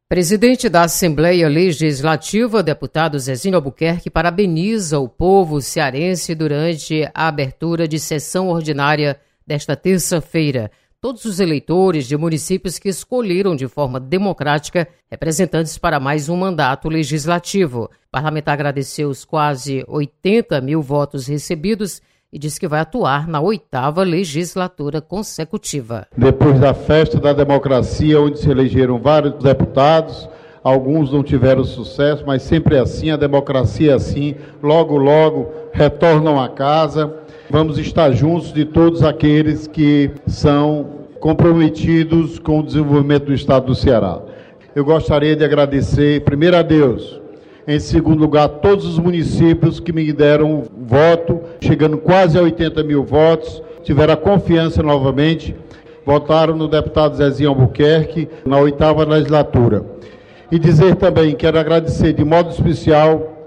Presidente da Assembleia Legislativa, deputado Zezinho Albuquerque, parabeniza o povo cearense durante a abertura de sessão ordinária desta terça-feira. Todos os eleitores de municípios que escolheram de forma democrática representantes para mais um mandato legislativo. O parlamentar agradeceu os quase 80 mil votos recebidos e disse que vai atuar na 8ª legislatura consecutiva. Depois da festa da democracia, onde se elegeram vários deputados, alguns não tiveram sucesso, mas sempre é assim, a democracia é assim, logo, logo retornam a casa. Vamos estar juntos de todos aqueles que são comprometidos com o desenvolvimento do Estado do Ceará. Eu gostaria de agradecer, primeiro a Deus, em segundo lugar, todos os municípios que me deram voto, chegando quase a 80 mil votos, tiveram a confiança novamente, votaram no deputado Zezinho Albuquerque na 8ª legislatura. E dizer também, quero agradecer de modo especial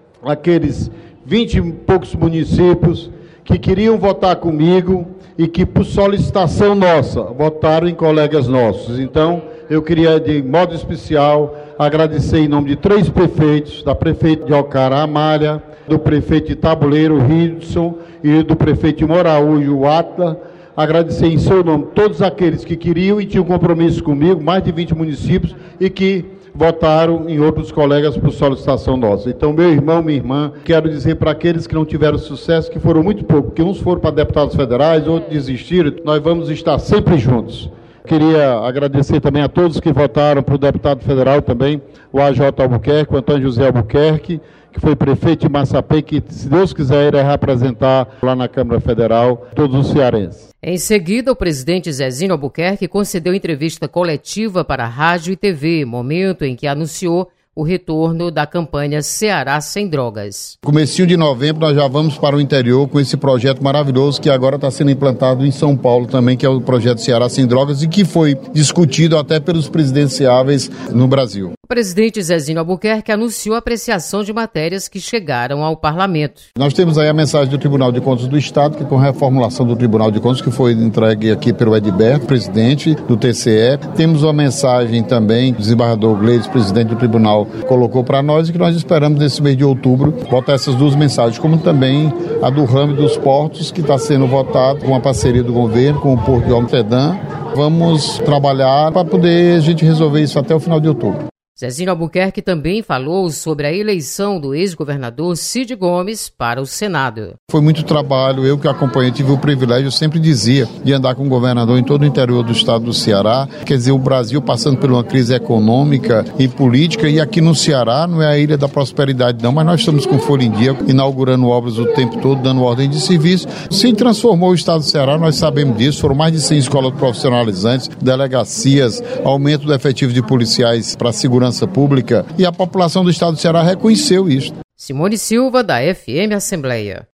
aqueles 20 e poucos municípios que queriam votar comigo e que, por solicitação nossa, votaram em colegas nossos. Então, eu queria, de modo especial, agradecer em nome de 3 prefeitos, da prefeita de Ocara, Amália, do prefeito de Tabuleiro, Hidson, e do prefeito de Moraújo, Atla. Agradecer em seu nome todos aqueles que queriam e tinham compromisso comigo, mais de 20 municípios, e que votaram em outros colegas por solicitação nossa. Então, meu irmão, minha irmã, quero dizer para aqueles que não tiveram sucesso, que foram muito poucos, que uns foram para deputados federais, outros desistiram, nós vamos estar sempre juntos. Queria agradecer também a todos que votaram para o deputado federal também, o AJ Albuquerque, o Antônio José Albuquerque, que foi prefeito de Massapê, que, se Deus quiser, irá representar lá na Câmara Federal todos os cearenses. Em seguida, o presidente Zezinho Albuquerque concedeu entrevista coletiva para a Rádio e TV, momento em que anunciou o retorno da campanha Ceará Sem Drogas. Comecinho de novembro nós já vamos para o interior com esse projeto maravilhoso que agora está sendo implantado em São Paulo também, que é o projeto Ceará Sem Drogas e que foi discutido até pelos presidenciáveis no Brasil. O presidente Zezinho Albuquerque anunciou a apreciação de matérias que chegaram ao parlamento. Nós temos aí a mensagem do Tribunal de Contas do Estado, que com a reformulação do Tribunal de Contas, que foi entregue aqui pelo Edberto, presidente do TCE. Temos uma mensagem também do desembargador Gleides, presidente do Tribunal, colocou para nós e que nós esperamos nesse mês de outubro botar essas 2 mensagens, como também a do ramo dos portos, que está sendo votado com a parceria do governo, com o Porto de Amsterdã. Vamos trabalhar para poder a gente resolver isso até o final de outubro. Zezinho Albuquerque também falou sobre a eleição do ex-governador Cid Gomes para o Senado. Foi muito trabalho, eu que acompanhei, tive o privilégio, eu sempre dizia, de andar com o governador em todo o interior do estado do Ceará. Quer dizer, o Brasil passando por uma crise econômica e política, e aqui no Ceará não é a ilha da prosperidade não, mas nós estamos com folha em dia, inaugurando obras o tempo todo, dando ordem de serviço. Se transformou o estado do Ceará, nós sabemos disso, foram mais de 100 escolas profissionalizantes, delegacias, aumento do efetivo de policiais para a segurança pública, e a população do estado do Ceará reconheceu isso. Simone Silva, da FM Assembleia.